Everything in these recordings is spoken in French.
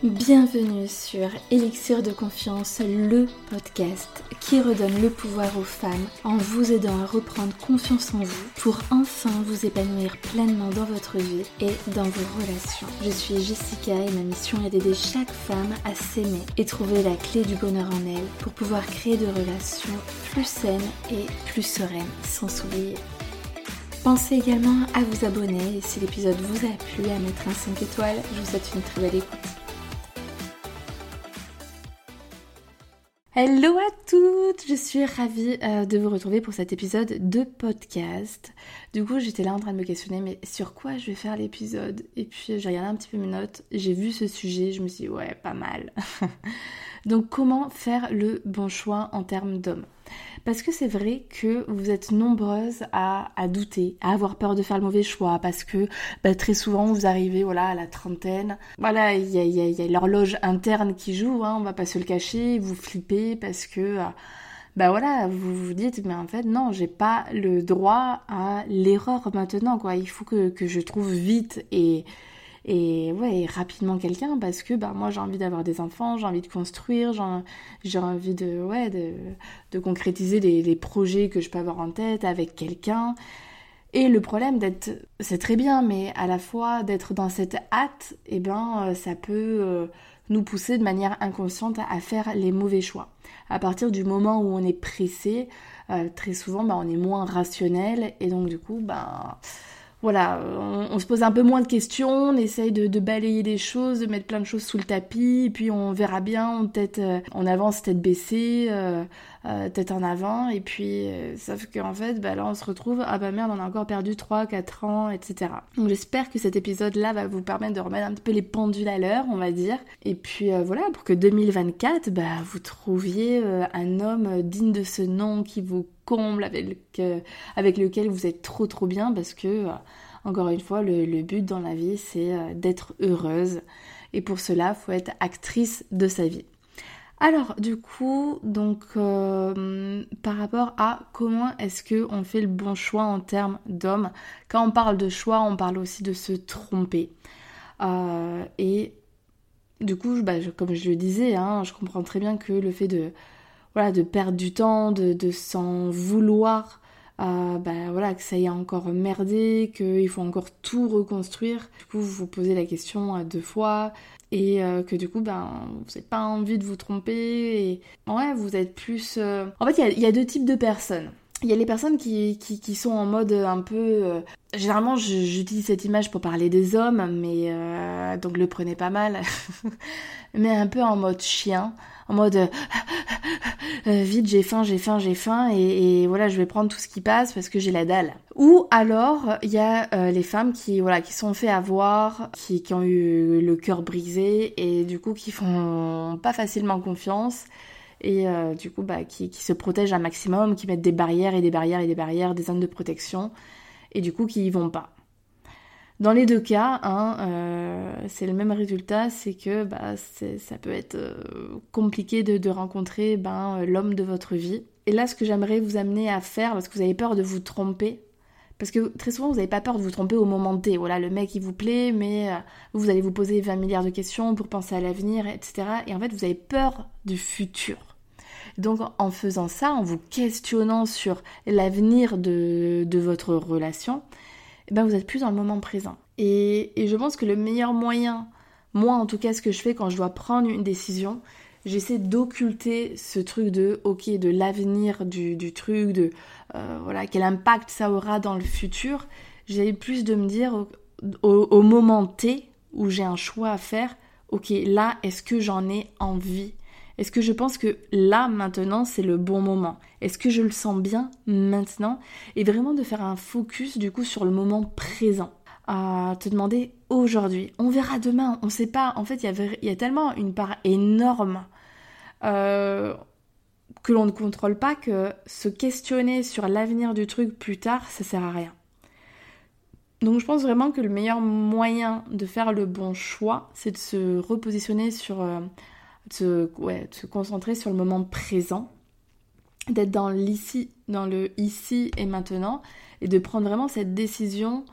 Bienvenue sur Élixir de Confiance, le podcast qui redonne le pouvoir aux femmes en vous aidant à reprendre confiance en vous pour enfin vous épanouir pleinement dans votre vie et dans vos relations. Je suis Jessica et ma mission est d'aider chaque femme à s'aimer et trouver la clé du bonheur en elle pour pouvoir créer des relations plus saines et plus sereines sans s'oublier. Pensez également à vous abonner et si l'épisode vous a plu, à mettre un 5 étoiles. Je vous souhaite une très belle écoute. Hello à toutes, je suis ravie de vous retrouver pour cet épisode de podcast. Du coup, j'étais là en train de me questionner, mais sur quoi je vais faire l'épisode? Et puis, j'ai regardé un petit peu mes notes, j'ai vu ce sujet, je me suis dit, ouais, pas mal. Donc, comment faire le bon choix en termes d'hommes? Parce que c'est vrai que vous êtes nombreuses à douter, à avoir peur de faire le mauvais choix, parce que très souvent vous arrivez à la trentaine, il y a l'horloge interne qui joue, on va pas se le cacher, vous flippez parce que vous vous dites mais en fait non, j'ai pas le droit à l'erreur maintenant quoi, il faut que je trouve vite et rapidement quelqu'un parce que moi j'ai envie d'avoir des enfants, j'ai envie de construire, j'ai envie de concrétiser les projets que je peux avoir en tête avec quelqu'un. Et le problème c'est très bien, mais à la fois d'être dans cette hâte, ça peut nous pousser de manière inconsciente à faire les mauvais choix. À partir du moment où on est pressé, très souvent on est moins rationnel et donc du coup on se pose un peu moins de questions, on essaye de balayer les choses, de mettre plein de choses sous le tapis, et puis on verra bien, on avance tête baissée, tête en avant, et puis sauf qu'en fait, là on se retrouve, merde, on a encore perdu 3-4 ans, etc. Donc j'espère que cet épisode-là va vous permettre de remettre un petit peu les pendules à l'heure, on va dire, et puis pour que 2024, vous trouviez un homme digne de ce nom qui vous comble, avec lequel vous êtes trop bien, parce que encore une fois le but dans la vie c'est d'être heureuse et pour cela faut être actrice de sa vie. Alors du coup par rapport à comment est-ce que on fait le bon choix en termes d'hommes, quand on parle de choix on parle aussi de se tromper et du coup comme je le disais je comprends très bien que le fait de perdre du temps, de s'en vouloir, que ça y est encore merdé, qu'il faut encore tout reconstruire. Du coup, vous vous posez la question 2 fois et que du coup, vous n'avez pas envie de vous tromper. Et vous êtes plus... En fait, il y a 2 types de personnes. Il y a les personnes qui sont en mode un peu... Généralement, j'utilise cette image pour parler des hommes, mais donc le prenez pas mal. Mais un peu en mode chien, en mode vite, j'ai faim, et je vais prendre tout ce qui passe parce que j'ai la dalle. Ou alors, il y a les femmes qui sont fait avoir, qui ont eu le cœur brisé et du coup qui font pas facilement confiance. Et qui se protègent un maximum, qui mettent des barrières, des zones de protection, et du coup qui y vont pas. Dans les 2 cas, c'est le même résultat, c'est que ça peut être compliqué de rencontrer l'homme de votre vie. Et là, ce que j'aimerais vous amener à faire, parce que vous avez peur de vous tromper, parce que très souvent, vous n'avez pas peur de vous tromper au moment T. Le mec, il vous plaît, mais vous allez vous poser 20 milliards de questions pour penser à l'avenir, etc. Et en fait, vous avez peur du futur. Donc en faisant ça, en vous questionnant sur l'avenir de votre relation, vous êtes plus dans le moment présent. Et je pense que le meilleur moyen, moi en tout cas ce que je fais quand je dois prendre une décision, j'essaie d'occulter ce truc de l'avenir du truc, quel impact ça aura dans le futur. J'essaie plus de me dire au moment T où j'ai un choix à faire, là est-ce que j'en ai envie ? Est-ce que je pense que là, maintenant, c'est le bon moment? Est-ce que je le sens bien maintenant? Et vraiment de faire un focus du coup sur le moment présent. À te demander aujourd'hui. On verra demain, on ne sait pas. En fait, il y a tellement une part énorme que l'on ne contrôle pas que se questionner sur l'avenir du truc plus tard, ça sert à rien. Donc je pense vraiment que le meilleur moyen de faire le bon choix, c'est de se repositionner sur... de se concentrer sur le moment présent, d'être dans le ici et maintenant, et de prendre vraiment cette décision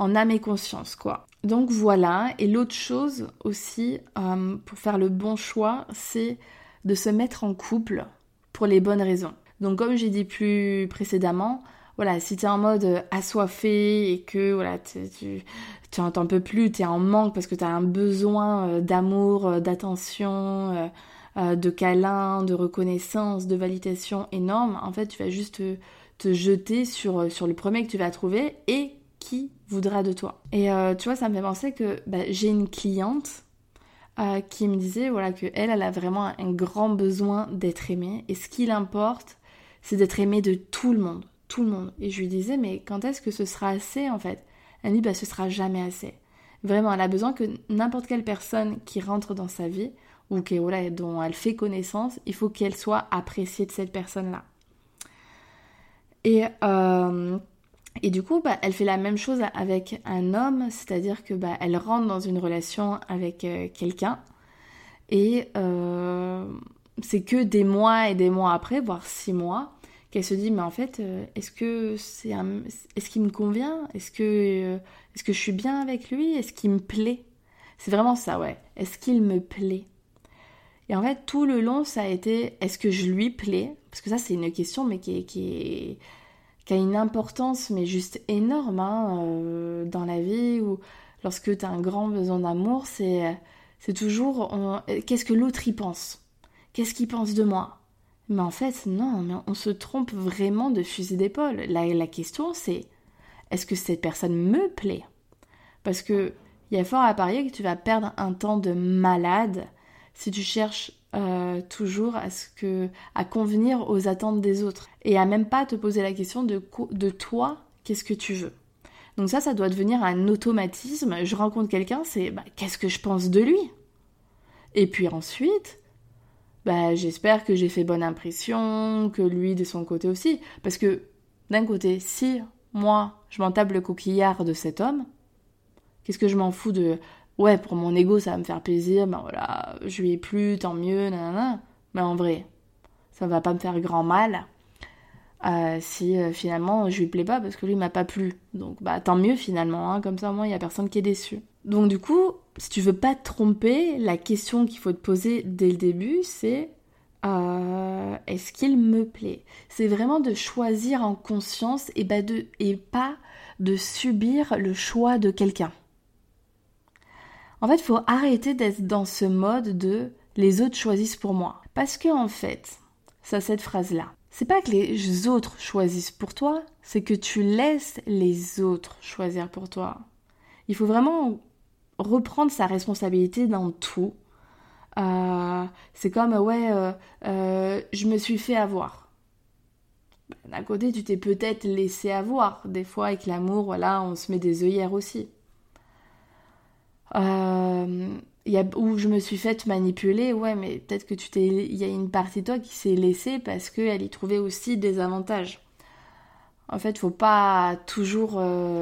en âme et conscience, quoi. Donc voilà, et l'autre chose aussi, pour faire le bon choix, c'est de se mettre en couple pour les bonnes raisons. Donc comme j'ai dit plus précédemment, voilà, si t'es en mode assoiffé et que voilà, tu n'en peux plus, t'es en manque parce que t'as un besoin d'amour, d'attention, de câlin, de reconnaissance, de validation énorme, en fait tu vas juste te jeter sur le premier que tu vas trouver et qui voudra de toi. Et tu vois, ça me fait penser que j'ai une cliente qui me disait voilà, qu'elle a vraiment un grand besoin d'être aimée et ce qui l'importe, c'est d'être aimée de tout le monde. Tout le monde. Et je lui disais, mais quand est-ce que ce sera assez en fait? Elle me dit, ce sera jamais assez. Vraiment, elle a besoin que n'importe quelle personne qui rentre dans sa vie, ou dont elle fait connaissance, il faut qu'elle soit appréciée de cette personne-là. Et du coup, elle fait la même chose avec un homme, c'est-à-dire que elle rentre dans une relation avec quelqu'un, et c'est que des mois et des mois après, voire 6 mois, qu'elle se dit, mais en fait, est-ce qu'il me convient? Est-ce que je suis bien avec lui? Est-ce qu'il me plaît? C'est vraiment ça, ouais. Est-ce qu'il me plaît? Et en fait, tout le long, ça a été, est-ce que je lui plais? Parce que ça, c'est une question, mais qui a une importance, mais juste énorme, dans la vie, ou lorsque tu as un grand besoin d'amour, c'est toujours, qu'est-ce que l'autre y pense? Qu'est-ce qu'il pense de moi? Mais en fait, non, mais on se trompe vraiment de fusil d'épaule. La question, c'est, est-ce que cette personne me plaît? Parce que il y a fort à parier que tu vas perdre un temps de malade si tu cherches toujours à convenir aux attentes des autres. Et à même pas te poser la question de toi, qu'est-ce que tu veux? Donc ça doit devenir un automatisme. Je rencontre quelqu'un, c'est qu'est-ce que je pense de lui? Et puis ensuite... j'espère que j'ai fait bonne impression, que lui de son côté aussi. Parce que d'un côté, si moi je m'en tape le coquillard de cet homme, qu'est-ce que je m'en fous de... Ouais, pour mon ego ça va me faire plaisir, voilà, je lui ai plu, tant mieux, nanana. Mais en vrai, ça va pas me faire grand mal si finalement je lui plais pas parce que lui m'a pas plu. Donc tant mieux finalement, comme ça au moins il y a personne qui est déçu. Donc du coup, si tu veux pas te tromper, la question qu'il faut te poser dès le début, c'est est-ce qu'il me plaît? C'est vraiment de choisir en conscience et pas de subir le choix de quelqu'un. En fait, il faut arrêter d'être dans ce mode de les autres choisissent pour moi. Parce que en fait, cette phrase-là, c'est pas que les autres choisissent pour toi, c'est que tu laisses les autres choisir pour toi. Il faut vraiment reprendre sa responsabilité dans tout. C'est comme, je me suis fait avoir. D'un côté, tu t'es peut-être laissé avoir. Des fois, avec l'amour, voilà, on se met des œillères aussi. Où je me suis faite manipuler, ouais, mais peut-être que il y a une partie de toi qui s'est laissée parce qu'elle y trouvait aussi des avantages. En fait, faut pas toujours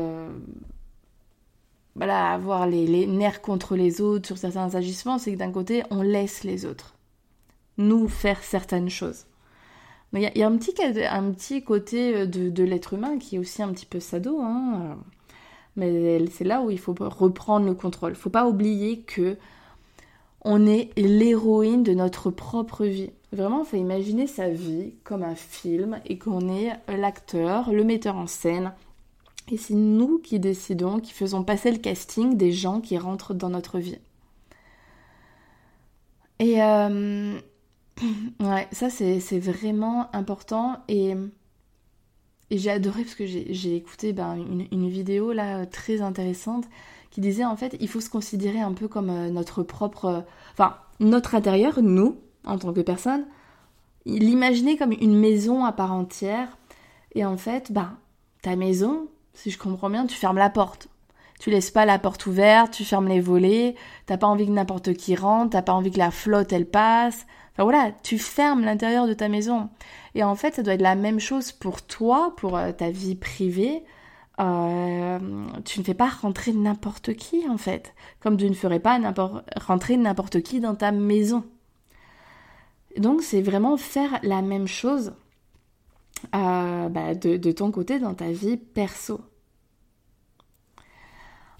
avoir les nerfs contre les autres sur certains agissements. C'est que d'un côté, on laisse les autres nous faire certaines choses. Il y a un petit côté de l'être humain qui est aussi un petit peu sado, mais c'est là où il faut reprendre le contrôle. Faut pas oublier que on est l'héroïne de notre propre vie. Vraiment, il faut imaginer sa vie comme un film et qu'on est l'acteur, le metteur en scène. Et c'est nous qui décidons, qui faisons passer le casting des gens qui rentrent dans notre vie. Et ouais, ça c'est vraiment important. Et j'ai adoré parce que j'ai écouté une vidéo là très intéressante qui disait en fait il faut se considérer un peu comme notre propre... notre intérieur, nous, en tant que personne, l'imaginer comme une maison à part entière. Et en fait, ta maison, si je comprends bien, tu fermes la porte. Tu laisses pas la porte ouverte, tu fermes les volets, t'as pas envie que n'importe qui rentre, t'as pas envie que la flotte elle passe. Enfin voilà, tu fermes l'intérieur de ta maison. Et en fait, ça doit être la même chose pour toi, pour ta vie privée. Tu ne fais pas rentrer n'importe qui en fait, comme tu ne ferais pas rentrer n'importe qui dans ta maison. Donc c'est vraiment faire la même chose de ton côté dans ta vie perso.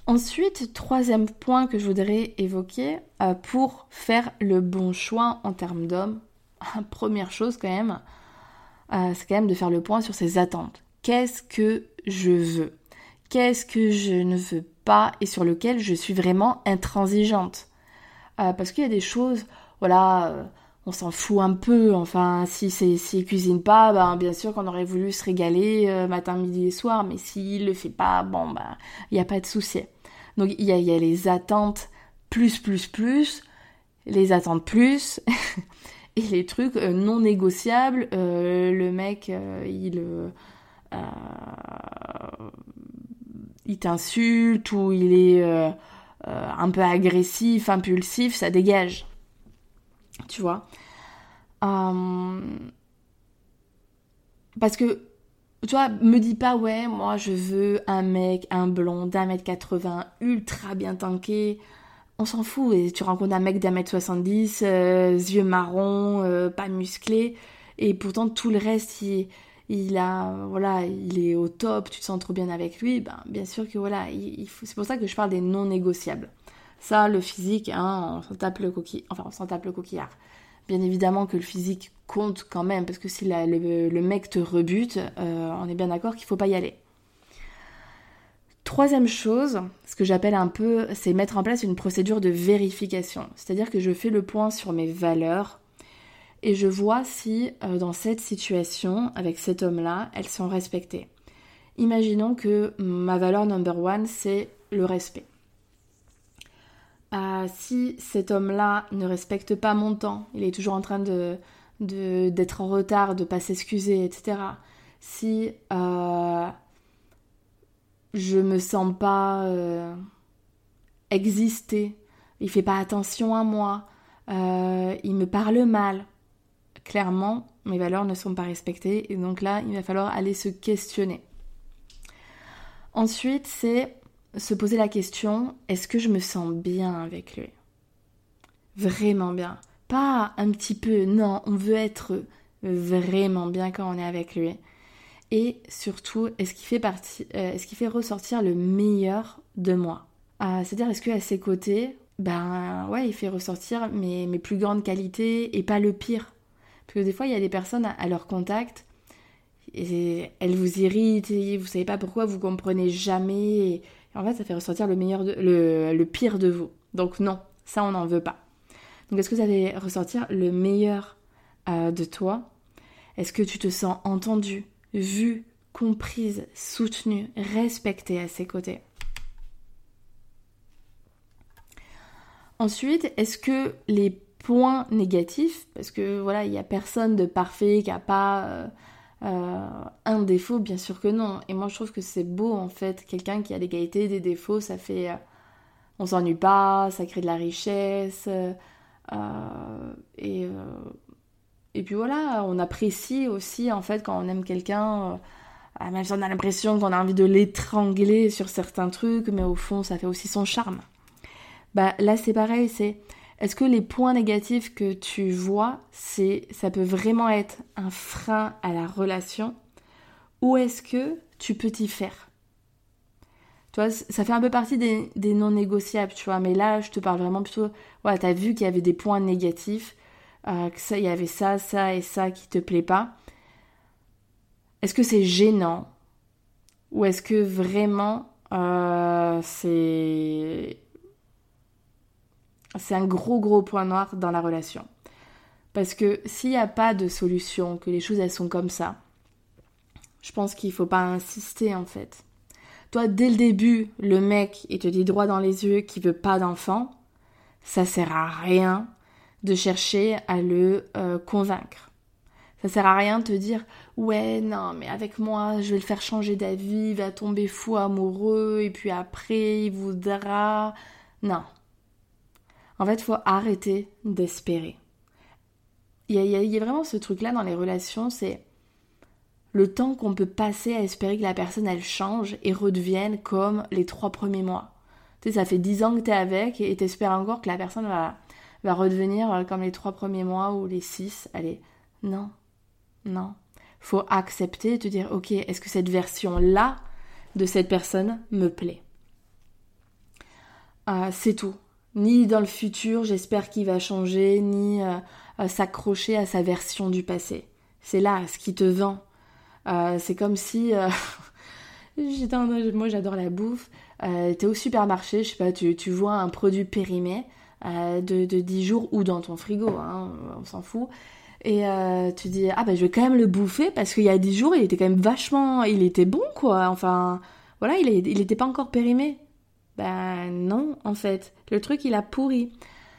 Ensuite, troisième point que je voudrais évoquer, pour faire le bon choix en termes d'homme, première chose quand même, c'est quand même de faire le point sur ses attentes. Qu'est-ce que je veux ? Qu'est-ce que je ne veux pas et sur lequel je suis vraiment intransigeante ? Parce qu'il y a des choses, voilà, on s'en fout un peu. Enfin, s'il cuisine pas, ben, bien sûr qu'on aurait voulu se régaler matin, midi et soir, mais s'il le fait pas, bon, ben, il n'y a pas de souci. Donc, il y a les attentes plus, les attentes plus, et les trucs non négociables. Le mec, il t'insulte ou il est un peu agressif, impulsif, ça dégage. Tu vois. Parce que, tu vois, me dis pas, ouais, moi je veux un mec, un blond d'1m80, ultra bien tanké. On s'en fout. Et tu rencontres un mec d'1m70, yeux marrons, pas musclé. Et pourtant, tout le reste, il est au top, tu te sens trop bien avec lui. Ben, bien sûr que voilà, c'est pour ça que je parle des non négociables. Ça, le physique, hein, on s'en tape le coquillard. Bien évidemment que le physique compte quand même, parce que si le mec te rebute, on est bien d'accord qu'il faut pas y aller. Troisième chose, ce que j'appelle un peu, c'est mettre en place une procédure de vérification. C'est-à-dire que je fais le point sur mes valeurs et je vois si dans cette situation, avec cet homme-là, elles sont respectées. Imaginons que ma valeur number one, c'est le respect. Si cet homme-là ne respecte pas mon temps, il est toujours en train d'être en retard, de pas s'excuser, etc. Si je me sens pas exister, il fait pas attention à moi, il me parle mal, clairement, mes valeurs ne sont pas respectées et donc là, il va falloir aller se questionner. Ensuite, c'est se poser la question, est-ce que je me sens bien avec lui ? Vraiment bien. Pas un petit peu, non, on veut être vraiment bien quand on est avec lui. Et surtout, est-ce qu'il fait ressortir le meilleur de moi ? C'est-à-dire, est-ce qu'à ses côtés, ben ouais, il fait ressortir mes plus grandes qualités et pas le pire ? Parce que des fois, il y a des personnes à leur contact, et elles vous irritent, et vous savez pas pourquoi, vous comprenez jamais, et en fait, ça fait ressortir le pire de vous. Donc non, ça, on n'en veut pas. Donc est-ce que ça fait ressortir le meilleur de toi ? Est-ce que tu te sens entendue, vue, comprise, soutenue, respectée à ses côtés ? Ensuite, est-ce que les points négatifs, parce que voilà, il n'y a personne de parfait qui n'a pas un défaut, bien sûr que non. Et moi, je trouve que c'est beau, en fait, quelqu'un qui a des qualités, des défauts, ça fait... on s'ennuie pas, ça crée de la richesse, et puis voilà, on apprécie aussi, en fait, quand on aime quelqu'un, même si on a l'impression qu'on a envie de l'étrangler sur certains trucs, mais au fond, ça fait aussi son charme. Bah, là, c'est pareil, est-ce que les points négatifs que tu vois, ça peut vraiment être un frein à la relation, ou est-ce que tu peux t'y faire ? Tu vois, ça fait un peu partie des non négociables, tu vois, mais là, je te parle vraiment plutôt... Voilà, t'as vu qu'il y avait des points négatifs, il y avait ça et ça qui te plaît pas. Est-ce que c'est gênant ? Ou est-ce que vraiment c'est un gros point noir dans la relation ? Parce que s'il n'y a pas de solution, que les choses elles sont comme ça, je pense qu'il ne faut pas insister en fait. Toi, dès le début, le mec, il te dit droit dans les yeux qu'il veut pas d'enfant, ça sert à rien de chercher à le convaincre. Ça sert à rien de te dire « Ouais, non, mais avec moi, je vais le faire changer d'avis, il va tomber fou amoureux, et puis après, il voudra... » Non. En fait, il faut arrêter d'espérer. Il y a vraiment ce truc-là dans les relations, c'est le temps qu'on peut passer à espérer que la personne, elle change et redevienne comme les 3 premiers mois. Tu sais, ça fait 10 ans que t'es avec et t'espères encore que la personne va redevenir comme les 3 premiers mois ou les 6. Allez, non. Faut accepter et te dire, ok, est-ce que cette version-là de cette personne me plaît ? C'est tout. Ni dans le futur, j'espère qu'il va changer, ni s'accrocher à sa version du passé. C'est là, ce qui te vend. C'est comme si... moi, j'adore la bouffe. T'es au supermarché, je sais pas, tu vois un produit périmé de 10 jours ou dans ton frigo, hein, on s'en fout. Et tu dis, je vais quand même le bouffer parce qu'il y a 10 jours, il était quand même vachement... Il était bon, quoi. Enfin, voilà, il était pas encore périmé. Ben non, en fait. Le truc, il a pourri.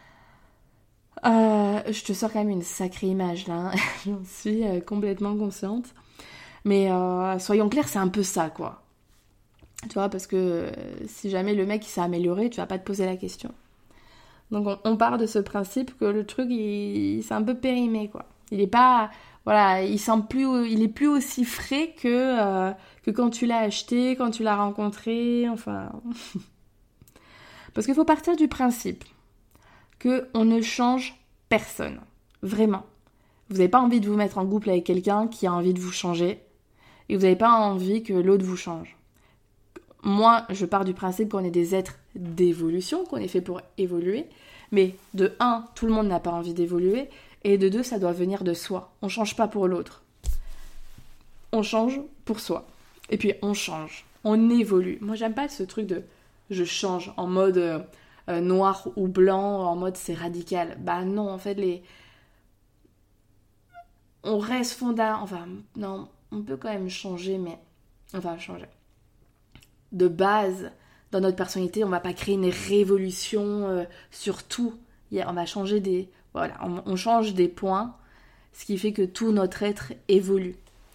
Je te sors quand même une sacrée image, là. Hein. J'en suis complètement consciente. Mais soyons clairs, c'est un peu ça, quoi. Tu vois, parce que si jamais le mec il s'est amélioré, tu vas pas te poser la question. Donc on part de ce principe que le truc, c'est un peu périmé, quoi. Il est pas... Voilà, il est plus aussi frais que quand tu l'as acheté, quand tu l'as rencontré, enfin... Parce qu'il faut partir du principe qu'on ne change personne. Vraiment. Vous n'avez pas envie de vous mettre en couple avec quelqu'un qui a envie de vous changer. Et vous n'avez pas envie que l'autre vous change. Moi, je pars du principe qu'on est des êtres d'évolution, qu'on est fait pour évoluer. Mais de 1, tout le monde n'a pas envie d'évoluer. Et de 2, ça doit venir de soi. On ne change pas pour l'autre. On change pour soi. Et puis, on change. On évolue. Moi, j'aime pas ce truc de... Je change en mode noir ou blanc, en mode c'est radical. Bah non, en fait, on reste fondamental. Enfin, non, on peut quand même changer, mais... Enfin, changer. De base, dans notre personnalité, on va pas créer une révolution sur tout. On va changer des... Voilà, on change des points, ce qui fait que tout notre être évolue.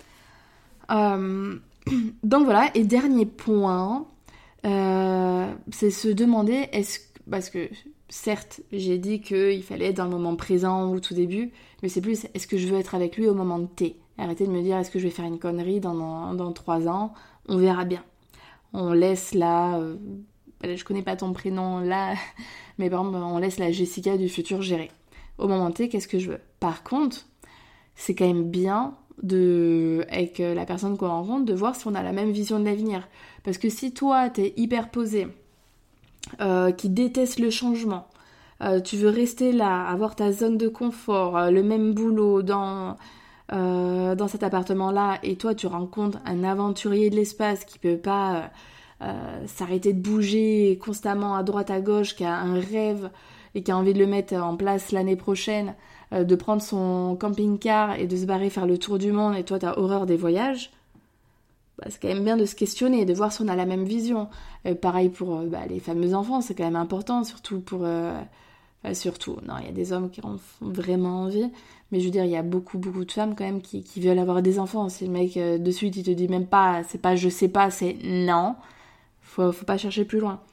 Donc voilà, et dernier point... c'est se demander parce que certes j'ai dit qu'il fallait être dans le moment présent au tout début, mais c'est plus est-ce que je veux être avec lui au moment de T. Arrêtez de me dire est-ce que je vais faire une connerie dans 3 ans, on verra bien. On laisse là, je connais pas ton prénom là, mais par exemple on laisse la Jessica du futur gérer. Au moment T, qu'est-ce que je veux? Par contre, c'est quand même bien avec la personne qu'on rencontre, de voir si on a la même vision de l'avenir. Parce que si toi, t'es hyper posé, qui déteste le changement, tu veux rester là, avoir ta zone de confort, le même boulot dans cet appartement-là, et toi, tu rencontres un aventurier de l'espace qui peut pas s'arrêter de bouger constamment à droite à gauche, qui a un rêve et qui a envie de le mettre en place l'année prochaine, de prendre son camping-car et de se barrer faire le tour du monde, et toi t'as horreur des voyages, c'est quand même bien de se questionner et de voir si on a la même vision. Pareil pour les fameux enfants, c'est quand même important, surtout pour... surtout, non, il y a des hommes qui en font vraiment envie, mais je veux dire, il y a beaucoup de femmes quand même qui veulent avoir des enfants. Si le mec de suite il te dit même pas, c'est pas je sais pas, c'est non, faut pas chercher plus loin.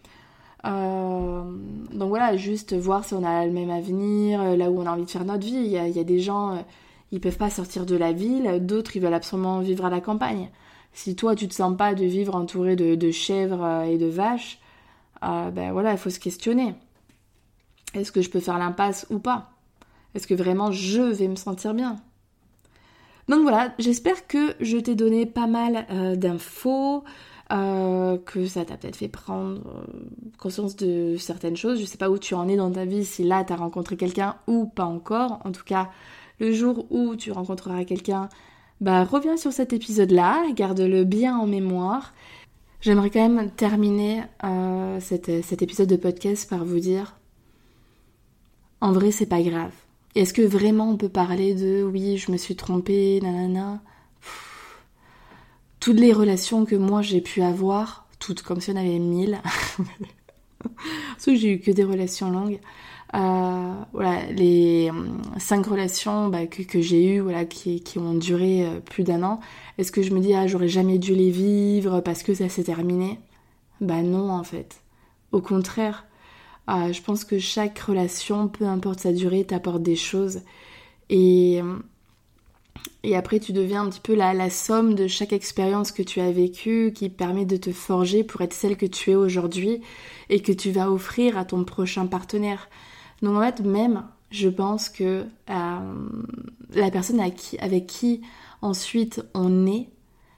Donc voilà, juste voir si on a le même avenir, là où on a envie de faire notre vie. Il y a des gens, ils peuvent pas sortir de la ville, d'autres ils veulent absolument vivre à la campagne. Si toi tu te sens pas de vivre entouré de chèvres et de vaches, voilà, il faut se questionner. Est-ce que je peux faire l'impasse ou pas? Est-ce que vraiment je vais me sentir bien? Donc voilà, j'espère que je t'ai donné pas mal d'infos, que ça t'a peut-être fait prendre conscience de certaines choses. Je sais pas où tu en es dans ta vie, si là t'as rencontré quelqu'un ou pas encore. En tout cas, le jour où tu rencontreras quelqu'un, reviens sur cet épisode-là, garde-le bien en mémoire. J'aimerais quand même terminer cet épisode de podcast par vous dire, en vrai c'est pas grave. Est-ce que vraiment on peut parler de oui je me suis trompée, nanana. Toutes les relations que moi j'ai pu avoir, toutes comme si on avait 1000, parce que j'ai eu que des relations longues, voilà, les 5 relations que j'ai eues, voilà, qui ont duré plus d'1 an, est-ce que je me dis j'aurais jamais dû les vivre parce que ça s'est terminé? Non en fait, au contraire. Je pense que chaque relation, peu importe sa durée, t'apporte des choses. Et après, tu deviens un petit peu la somme de chaque expérience que tu as vécue qui permet de te forger pour être celle que tu es aujourd'hui et que tu vas offrir à ton prochain partenaire. Donc en fait, même, je pense que la personne avec qui ensuite on est,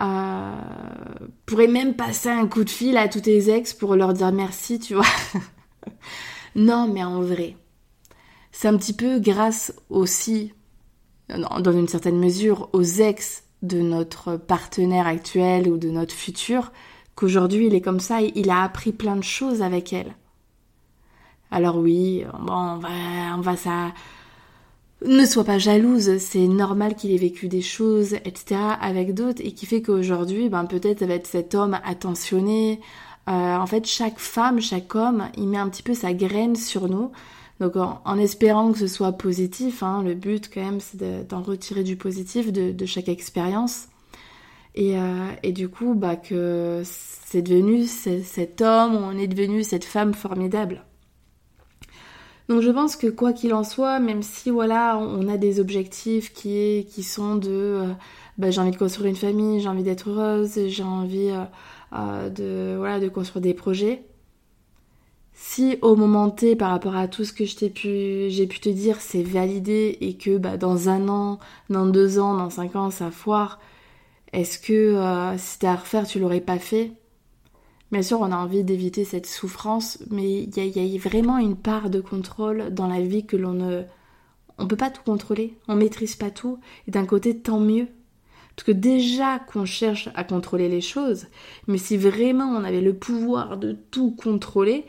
pourrais même passer un coup de fil à tous tes ex pour leur dire merci, tu vois. Non, mais en vrai, c'est un petit peu grâce aussi, dans une certaine mesure, aux ex de notre partenaire actuel ou de notre futur, qu'aujourd'hui il est comme ça et il a appris plein de choses avec elle. Alors oui, bon, on va ça. Ne sois pas jalouse, c'est normal qu'il ait vécu des choses, etc. avec d'autres et qui fait qu'aujourd'hui, peut-être ça va être cet homme attentionné. En fait, chaque femme, chaque homme, il met un petit peu sa graine sur nous. Donc en espérant que ce soit positif, hein, le but quand même c'est d'en retirer du positif de chaque expérience. Et du coup, que c'est devenu cet homme, on est devenu cette femme formidable. Donc je pense que quoi qu'il en soit, même si voilà, on a des objectifs qui sont de j'ai envie de construire une famille, j'ai envie d'être heureuse, j'ai envie de construire des projets. Si au moment T, par rapport à tout ce que j'ai pu te dire, c'est validé et que dans 1 an, dans 2 ans, dans 5 ans, ça foire, est-ce que si c'était à refaire, tu l'aurais pas fait ? Bien sûr, on a envie d'éviter cette souffrance, mais il y a vraiment une part de contrôle dans la vie que on peut pas tout contrôler, on maîtrise pas tout, et d'un côté, tant mieux. Parce que déjà qu'on cherche à contrôler les choses, mais si vraiment on avait le pouvoir de tout contrôler,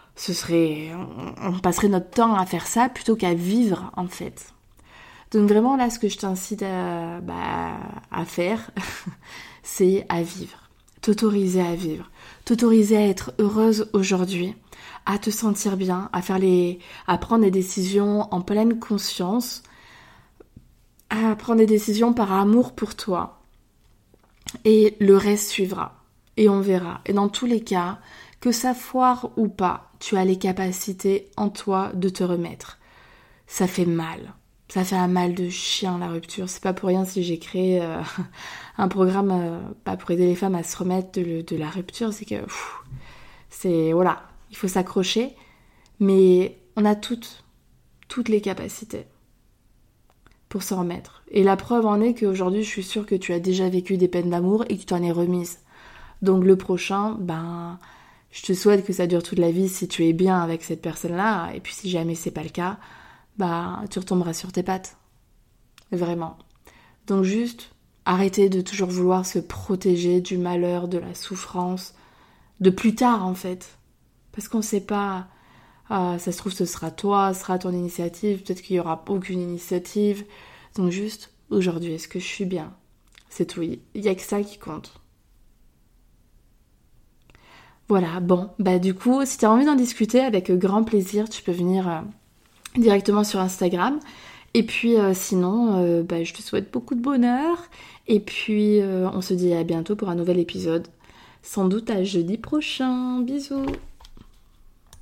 on passerait notre temps à faire ça plutôt qu'à vivre, en fait. Donc vraiment, là, ce que je t'incite à faire, c'est à vivre. T'autoriser à vivre. T'autoriser à être heureuse aujourd'hui, à te sentir bien, à prendre des décisions en pleine conscience, à prendre des décisions par amour pour toi. Et le reste suivra. Et on verra. Et dans tous les cas, que ça foire ou pas, tu as les capacités en toi de te remettre. Ça fait mal. Ça fait un mal de chien, la rupture. C'est pas pour rien si j'ai créé un programme pour aider les femmes à se remettre de la rupture. C'est que, voilà, il faut s'accrocher. Mais on a toutes les capacités pour s'en remettre. Et la preuve en est qu'aujourd'hui, je suis sûre que tu as déjà vécu des peines d'amour et que tu t'en es remise. Donc le prochain, je te souhaite que ça dure toute la vie si tu es bien avec cette personne-là. Et puis si jamais c'est pas le cas, tu retomberas sur tes pattes. Vraiment. Donc juste, arrêtez de toujours vouloir se protéger du malheur, de la souffrance, de plus tard en fait. Parce qu'on sait pas, ça se trouve ce sera toi, ce sera ton initiative, peut-être qu'il y aura aucune initiative. Donc juste, aujourd'hui, est-ce que je suis bien ? C'est tout, il y a que ça qui compte. Voilà, bon, du coup, si tu as envie d'en discuter, avec grand plaisir, tu peux venir directement sur Instagram. Et puis sinon, je te souhaite beaucoup de bonheur. Et puis on se dit à bientôt pour un nouvel épisode. Sans doute à jeudi prochain. Bisous.